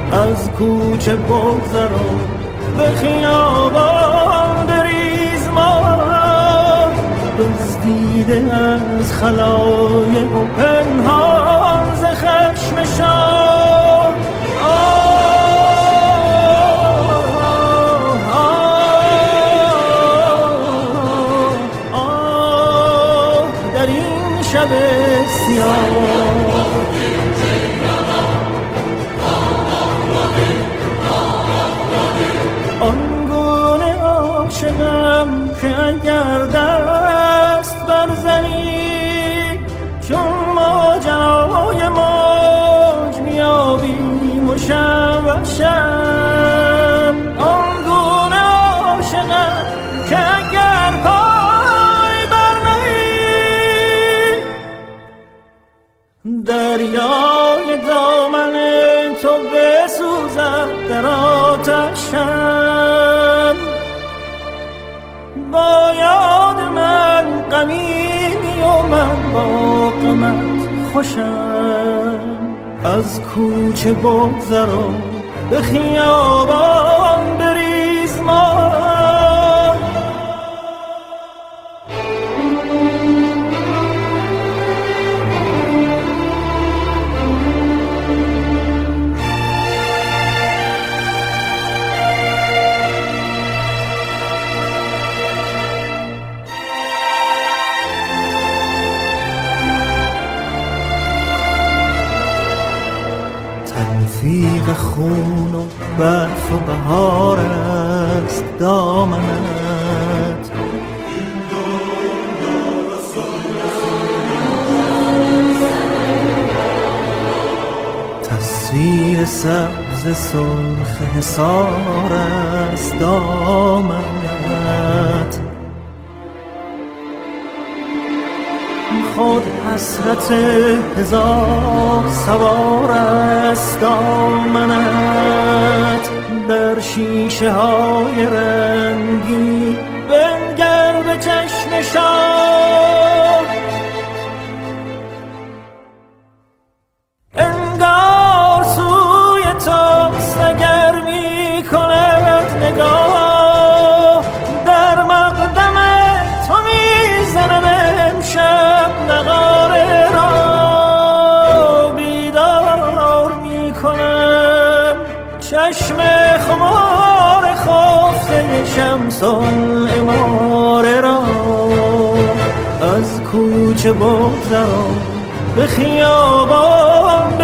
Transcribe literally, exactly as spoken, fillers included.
از کوچه بگذر و به خیابان بریز ما دزدیده از خلایق و پنهان ز خشم شاه. آه در این شب سیاه آنگونه عاشقم که اگر دست برزنی چون ماجرای موج میابیم و شم و شم. آنگونه عاشقم که اگر پای برنهی دریای دامن تو بسوزد در آتشم. با یاد من غمیمی و من با غمت خوشم. از کوچه بگذر و به خیابان بریز ما تلفیق خون و برف و بهار است دامنت. تصویر سبز سرخ حصار است دامنت. خود حسرت هزار سوار است دامنت. در شیشه های رنگی بنگر به چشم شاه. انگار سوی توست اگر می کند نگاه. در مقدم تو می زنم امشب نغاره را. بیدار می کنم چشم خمار خفته شمس العماره را. از کوچه بگذر به خیابان